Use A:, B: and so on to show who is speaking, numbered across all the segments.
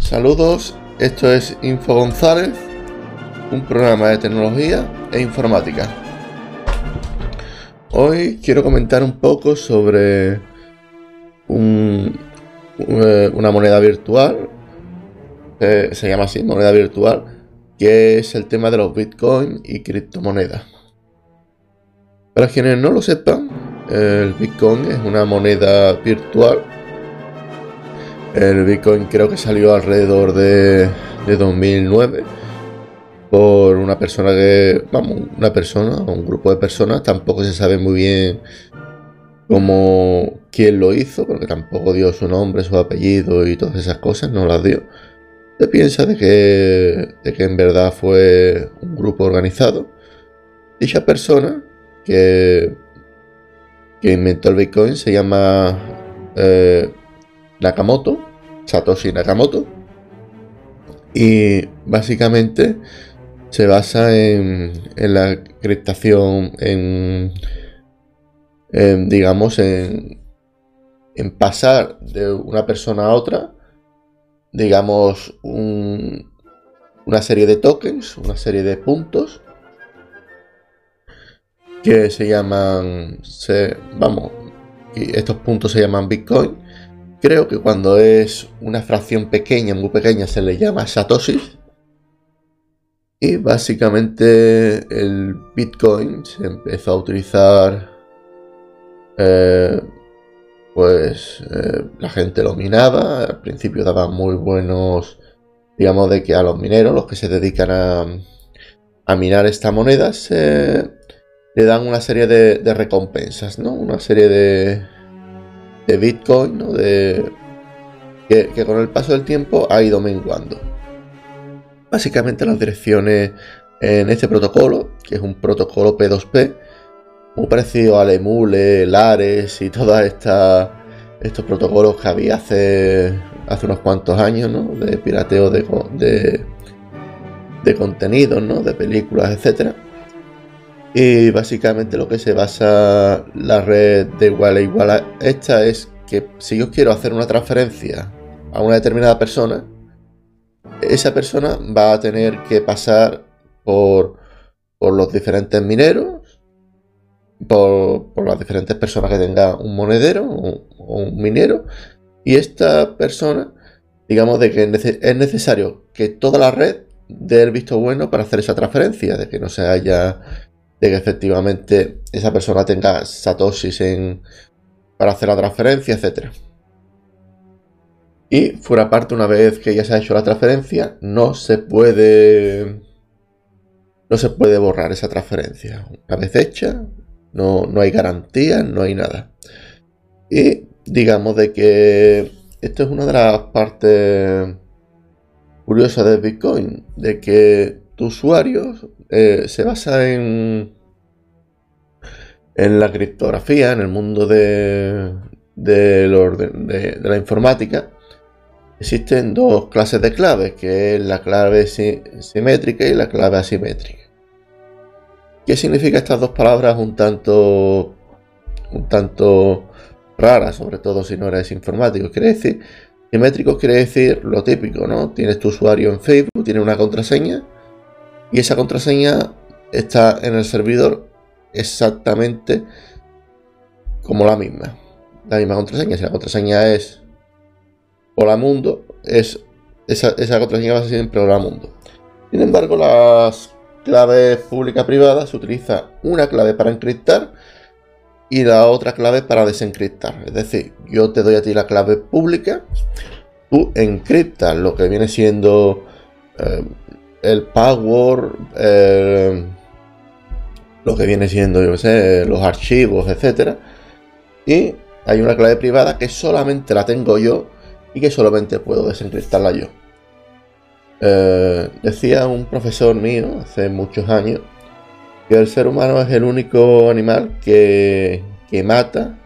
A: Saludos, esto es Info González, un programa de tecnología e informática. Hoy quiero comentar un poco sobre una moneda virtual, se llama así, moneda virtual, que es el tema de los Bitcoin y criptomonedas. Para quienes no lo sepan, el Bitcoin es una moneda virtual. El Bitcoin creo que salió alrededor de 2009 por una persona un grupo de personas. Tampoco se sabe muy bien quién lo hizo, porque tampoco dio su nombre, su apellido y todas esas cosas, no las dio. Se piensa de que en verdad fue un grupo organizado. Dicha persona que inventó el Bitcoin se llama Satoshi Nakamoto, y básicamente se basa en la criptación, en pasar de una persona a otra, digamos, una serie de tokens, una serie de puntos que se llaman, y estos puntos se llaman Bitcoin. Creo que cuando es una fracción pequeña, muy pequeña, se le llama satoshis. Y básicamente el Bitcoin se empezó a utilizar, la gente lo minaba. Al principio daban muy buenos, digamos, de que a los mineros, los que se dedican a minar esta moneda, le dan una serie de recompensas, ¿no? Una serie de Bitcoin, ¿no? Que con el paso del tiempo ha ido menguando. Básicamente las direcciones en este protocolo, que es un protocolo P2P, muy parecido al Emule, el Ares y todos estos protocolos que había hace unos cuantos años, ¿no? De pirateo de contenidos, ¿no? De películas, etcétera. Y básicamente lo que se basa la red de igual a igual esta es que si yo quiero hacer una transferencia a una determinada persona, esa persona va a tener que pasar por los diferentes mineros, por las diferentes personas que tenga un monedero o un minero, y esta persona, digamos, de que es necesario que toda la red dé el visto bueno para hacer esa transferencia, de que efectivamente esa persona tenga satoshis para hacer la transferencia, etcétera. Y fuera parte, una vez que ya se ha hecho la transferencia, no se puede borrar esa transferencia. Una vez hecha, no hay garantías, no hay nada. Y digamos de que esto es una de las partes curiosas de Bitcoin, de que tu usuario se basa en la criptografía, en el mundo de la informática. Existen dos clases de claves, que es la clave simétrica y la clave asimétrica. ¿Qué significa estas dos palabras un tanto raras, sobre todo si no eres informático? Simétrico quiere decir lo típico, ¿no? Tienes tu usuario en Facebook, tiene una contraseña, y esa contraseña está en el servidor exactamente como la misma contraseña. Si la contraseña es Hola Mundo, esa contraseña va a ser siempre Hola Mundo. Sin embargo, las claves pública-privada se utiliza una clave para encriptar y la otra clave para desencriptar. Es decir, yo te doy a ti la clave pública, tú encriptas lo que viene siendo el password, lo que viene siendo, los archivos, etcétera. Y hay una clave privada que solamente la tengo yo y que solamente puedo desencriptarla yo. Decía un profesor mío hace muchos años que el ser humano es el único animal que mata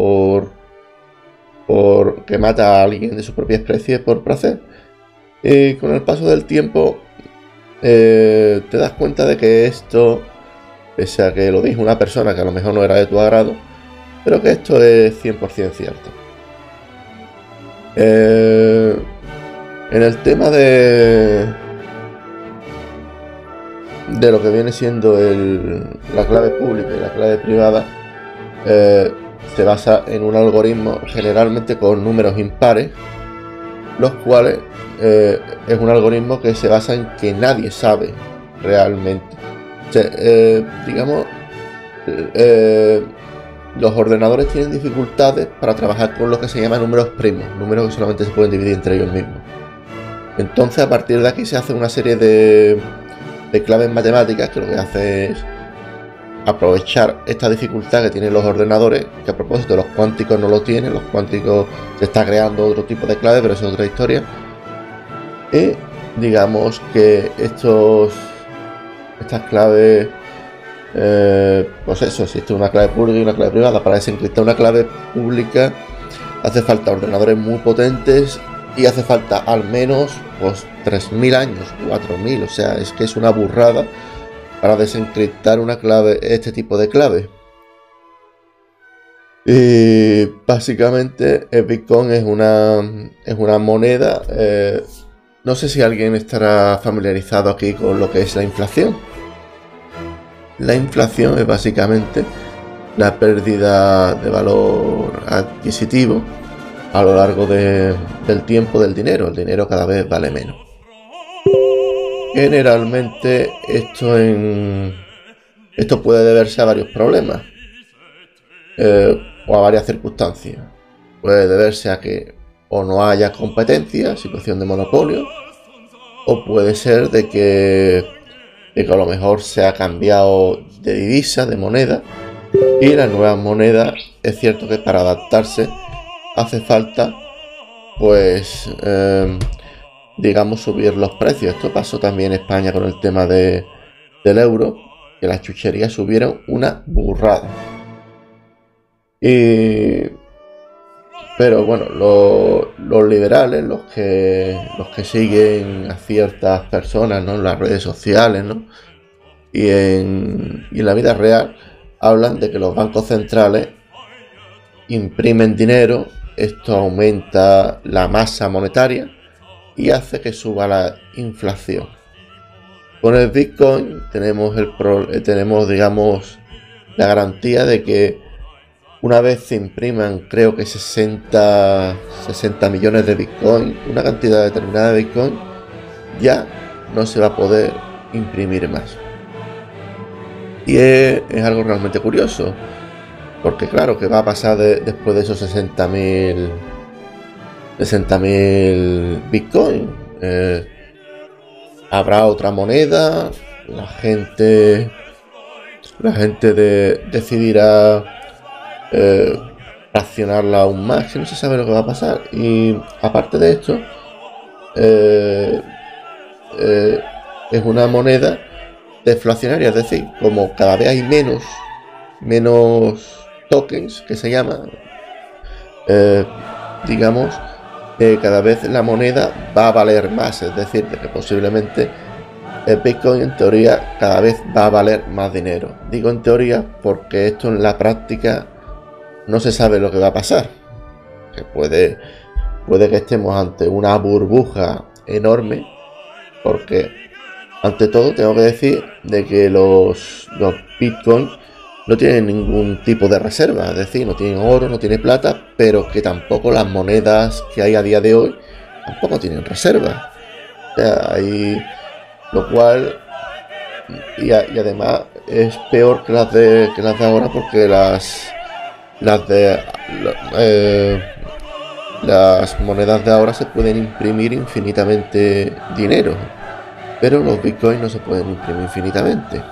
A: que mata a alguien de su propia especie por placer. Y con el paso del tiempo te das cuenta de que esto, pese a que lo dijo una persona que a lo mejor no era de tu agrado, pero que esto es 100% cierto. En el tema de lo que viene siendo la clave pública y la clave privada, se basa en un algoritmo generalmente con números impares, los cuales es un algoritmo que se basa en que nadie sabe realmente. O sea, digamos, los ordenadores tienen dificultades para trabajar con lo que se llama números primos, números que solamente se pueden dividir entre ellos mismos. Entonces, a partir de aquí se hace una serie de claves matemáticas que lo que hace es aprovechar esta dificultad que tienen los ordenadores, que a propósito los cuánticos no lo tienen, los cuánticos se está creando otro tipo de clave, pero eso es otra historia. Y digamos que estas claves, pues eso, existe una clave pública y una clave privada. Para desencriptar una clave pública hace falta ordenadores muy potentes y hace falta al menos pues 3.000 años, 4.000, o sea, es que es una burrada para desencriptar una clave, este tipo de clave. Y básicamente el Bitcoin es una moneda. No sé si alguien estará familiarizado aquí con lo que es la inflación. La inflación es básicamente la pérdida de valor adquisitivo a lo largo del tiempo del dinero. El dinero cada vez vale menos. Generalmente esto puede deberse a varios problemas o a varias circunstancias. Puede deberse a que o no haya competencia, situación de monopolio, o puede ser de que a lo mejor se ha cambiado de divisa, de moneda, y las nuevas monedas es cierto que para adaptarse hace falta pues digamos subir los precios. Esto pasó también en España con el tema del euro, que las chucherías subieron una burrada. Pero bueno, los liberales, los que siguen a ciertas personas, ¿no?, en las redes sociales, ¿no?, y en la vida real, hablan de que los bancos centrales imprimen dinero, esto aumenta la masa monetaria y hace que suba la inflación. Con el Bitcoin tenemos digamos la garantía de que una vez se impriman, creo que 60 millones de Bitcoin, una cantidad determinada de Bitcoin, ya no se va a poder imprimir más. Y es algo realmente curioso, porque claro, ¿qué va a pasar después de esos 60.000 Bitcoin? ¿Habrá otra moneda? La gente decidirá fraccionarla aún más, que no se sabe lo que va a pasar. Y aparte de esto, es una moneda deflacionaria, es decir, como cada vez hay menos tokens, que se llama, digamos, cada vez la moneda va a valer más, es decir, que posiblemente el Bitcoin en teoría cada vez va a valer más dinero. Digo en teoría porque esto en la práctica no se sabe lo que va a pasar. Que puede que estemos ante una burbuja enorme, porque ante todo tengo que decir de que los Bitcoin no tienen ningún tipo de reserva, es decir, no tienen oro, no tienen plata, pero que tampoco las monedas que hay a día de hoy tampoco tienen reserva. O sea, lo cual y además es peor que las de ahora, porque las monedas de ahora se pueden imprimir infinitamente dinero, pero los bitcoins no se pueden imprimir infinitamente.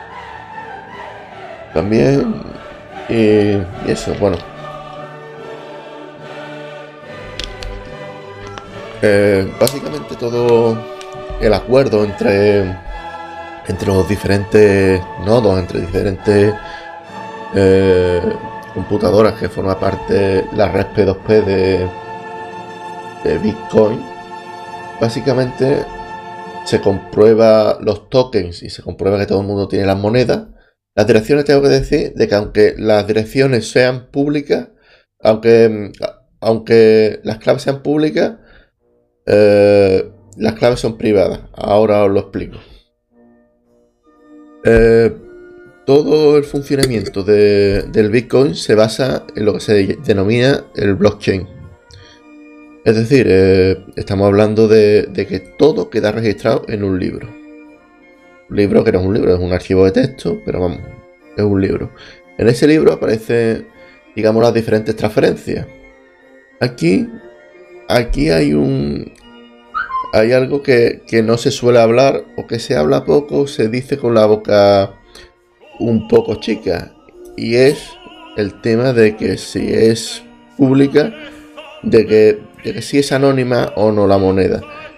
A: También y eso, bueno, básicamente todo el acuerdo entre los diferentes nodos, entre diferentes computadoras que forma parte la red P2P de Bitcoin, básicamente se comprueba los tokens y se comprueba que todo el mundo tiene las monedas. Las direcciones, tengo que decir de que aunque las direcciones sean públicas, aunque las claves sean públicas, las claves son privadas. Ahora os lo explico. Todo el funcionamiento del Bitcoin se basa en lo que se denomina el blockchain. Es decir, estamos hablando de que todo queda registrado en un libro. Un libro que no es un libro, es un archivo de texto, pero vamos, es un libro. En ese libro aparecen, digamos, las diferentes transferencias. Aquí hay algo que no se suele hablar, o que se habla poco, se dice con la boca un poco chica, y es el tema de que si es pública, de que si es anónima o no la moneda.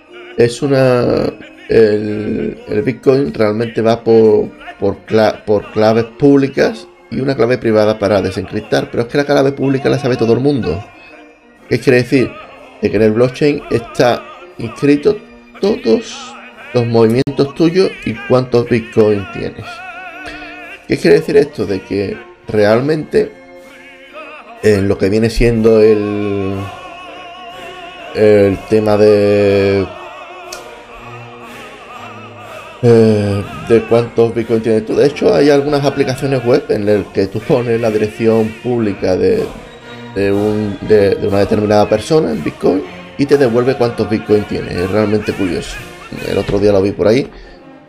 A: El Bitcoin realmente va por claves públicas y una clave privada para desencriptar, pero es que la clave pública la sabe todo el mundo. ¿Qué quiere decir? De que en el blockchain está inscrito todos los movimientos tuyos y cuántos Bitcoin tienes. ¿Qué quiere decir esto? De que realmente en lo que viene siendo el tema de cuántos Bitcoin tienes tú. De hecho, hay algunas aplicaciones web en las que tú pones la dirección pública de una determinada persona en Bitcoin y te devuelve cuántos Bitcoin tienes. Es realmente curioso. El otro día lo vi por ahí.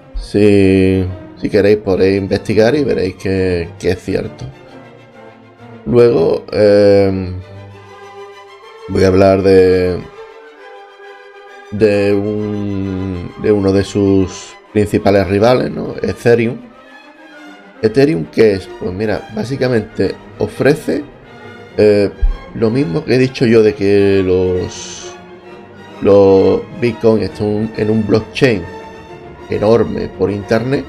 A: Si queréis podéis investigar y veréis que es cierto. Luego voy a hablar de uno de sus principales rivales, ¿no? Ethereum. Ethereum, ¿qué es? Pues mira, básicamente ofrece lo mismo que he dicho yo de que los Bitcoin están en un blockchain enorme por internet,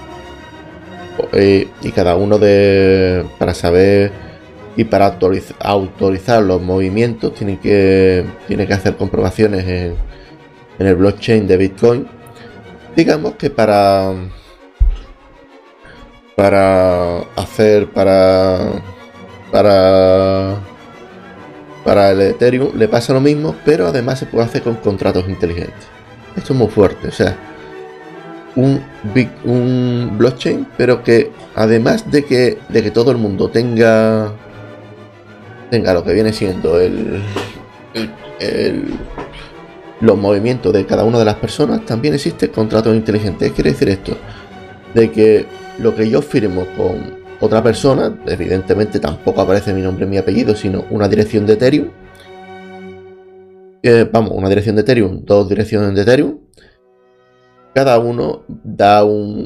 A: y cada uno para saber y para autorizar los movimientos tiene que hacer comprobaciones en el blockchain de Bitcoin. Digamos que para el Ethereum le pasa lo mismo, pero además se puede hacer con contratos inteligentes. Esto es muy fuerte, o sea, un blockchain, pero que además de que todo el mundo tenga lo que viene siendo los movimientos de cada una de las personas, también existe contratos inteligentes. ¿Qué quiere decir esto? De que lo que yo firmo con otra persona, evidentemente tampoco aparece mi nombre y mi apellido, sino una dirección de Ethereum. Una dirección de Ethereum, dos direcciones de Ethereum. Cada uno da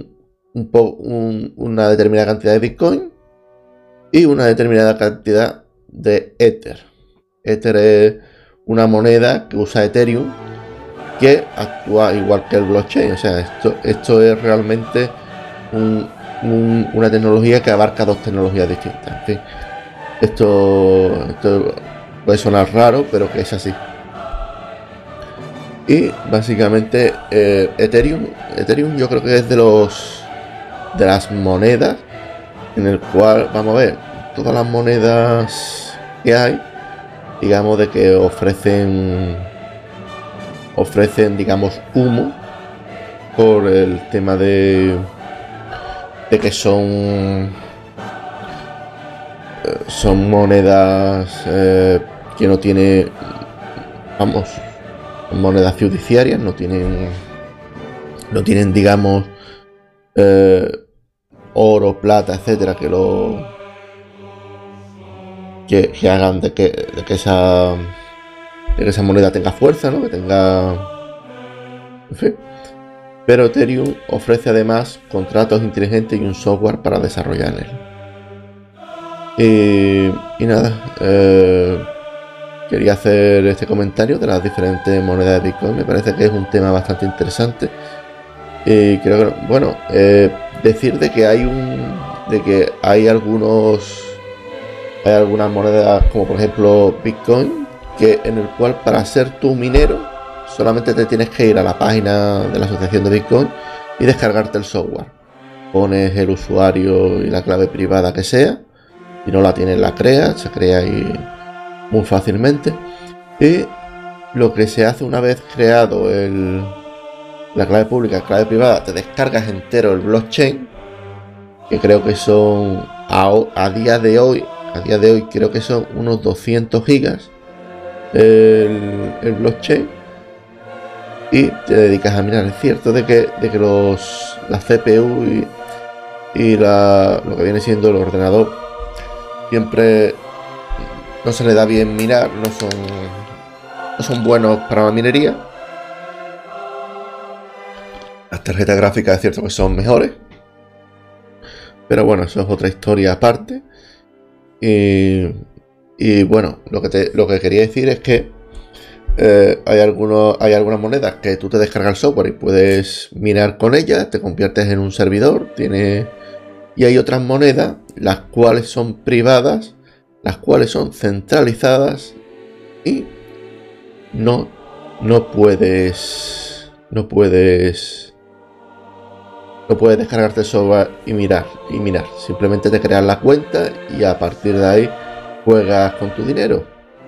A: una determinada cantidad de Bitcoin y una determinada cantidad de Ether. Ether es una moneda que usa Ethereum que actúa igual que el blockchain. O sea, esto es realmente una tecnología que abarca dos tecnologías distintas. En fin, esto puede sonar raro, pero que es así. Y básicamente Ethereum yo creo que es de las monedas en el cual, vamos a ver, todas las monedas que hay, digamos, de que ofrecen, digamos, humo por el tema de que son monedas que no tiene, vamos, monedas fiduciarias, no tienen, digamos, oro, plata, etcétera, que hagan de que esa moneda tenga fuerza, ¿no? Que tenga, en fin. Pero Ethereum ofrece además contratos inteligentes y un software para desarrollar él. Y nada, quería hacer este comentario de las diferentes monedas de Bitcoin. Me parece que es un tema bastante interesante. Y creo que, bueno, decir de que hay algunas monedas, como por ejemplo Bitcoin, en el cual para ser tu minero solamente te tienes que ir a la página de la asociación de Bitcoin y descargarte el software. Pones el usuario y la clave privada que sea. Si no la tienes, la creas, se crea ahí muy fácilmente. Y lo que se hace una vez creado la clave pública, clave privada, te descargas entero el blockchain, que creo que son a día de hoy creo que son unos 200 gigas el blockchain, y te dedicas a minar. Es cierto de que la CPU y lo que viene siendo el ordenador siempre no se le da bien minar, no son buenos para la minería. Las tarjetas gráficas es cierto que son mejores, pero bueno, eso es otra historia aparte. Y bueno, lo que quería decir es que hay algunas monedas que tú te descargas el software y puedes minar con ellas, te conviertes en un servidor, y hay otras monedas las cuales son privadas, las cuales son centralizadas, y no puedes descargarte el software y minar. Simplemente te creas la cuenta y a partir de ahí juegas con tu dinero.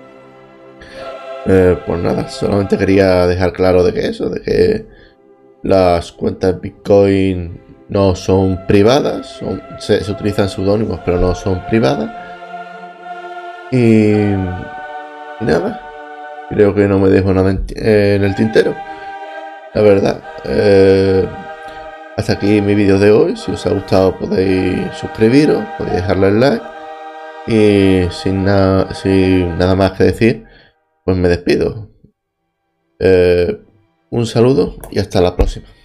A: Pues nada, solamente quería dejar claro de que las cuentas Bitcoin no son privadas, se utilizan seudónimos, pero no son privadas. Y nada, creo que no me dejo nada en el tintero, la verdad. Hasta aquí mi vídeo de hoy. Si os ha gustado podéis suscribiros, podéis dejarle el like. Y sin nada más que decir, pues me despido. Un saludo y hasta la próxima.